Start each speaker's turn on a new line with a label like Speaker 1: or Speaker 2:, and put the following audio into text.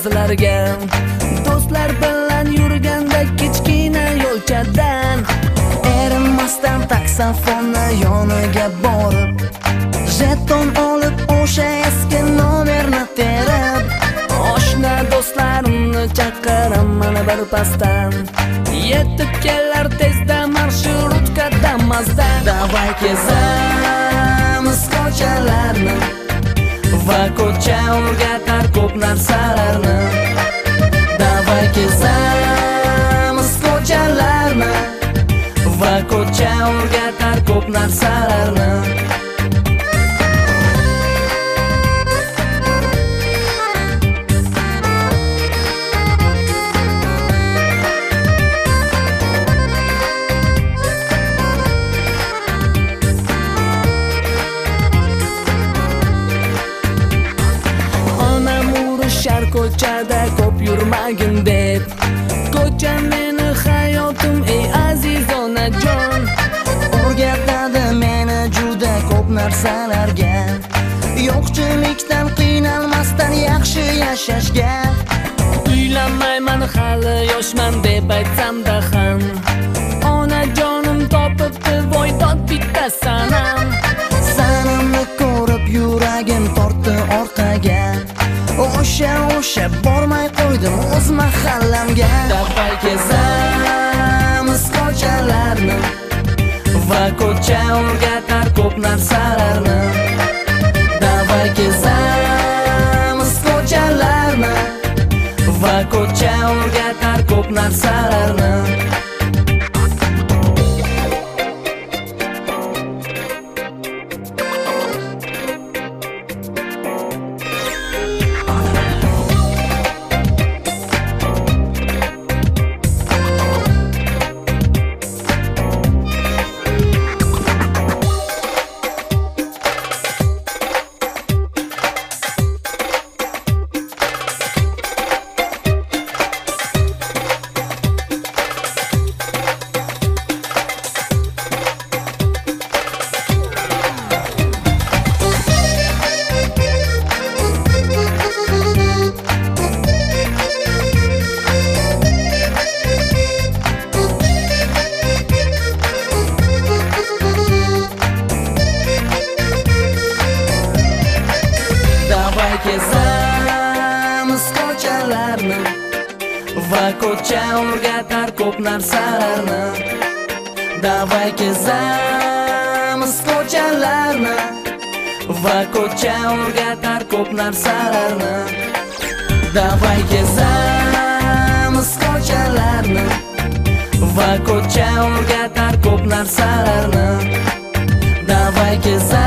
Speaker 1: yozlarga, do'stlar bilan yurganda kichkina yo'lchadan erinmasdan taksafonni yoniga borib, jeton olib o'sha eski nomerni terib, oshna do'stlarimni chaqiraman bir pasdan. Yetib kelar tezda marsharutka Damas'da. Davay kezamiz ko'chalarni va ko'cha o'rgatar ko'p narsalarni. Davay kezamiz ko'chalarni va ko'cha o'rgatar ko'p narsalarni. Shar ko'chada ko'p yurmagin deb, ko'cha meni hayotim ey aziz onajon. O'rgatadi meni juda ko'p narsalarga, yo'qchilikdan qiynalmasdan yaxshi yashashga. Uylanmayman hali yoshman deb aytsam-da ham, onajonim topibdi voy dod bitta sanam. Sanamni ko'rib yuragim tortdi orqaga, o'sha bormay qo'ydim o'z mahallamga. Davay kezamiz ko'chalarni va ko'cha o'rgatar ko'p narsalarni. Davay kezamiz ko'chalarni va ko'cha o'rgatar ko'p narsalarni. Kezamiz ko'chalarni va ko'cha o'rgatar ko'p narsalarni. Davay kezamiz ko'chalarni va ko'cha o'rgatar ko'p narsalarni. Davay kezamiz ko'chalarni va ko'cha o'rgatar ko'p narsalarni. Davay kezamiz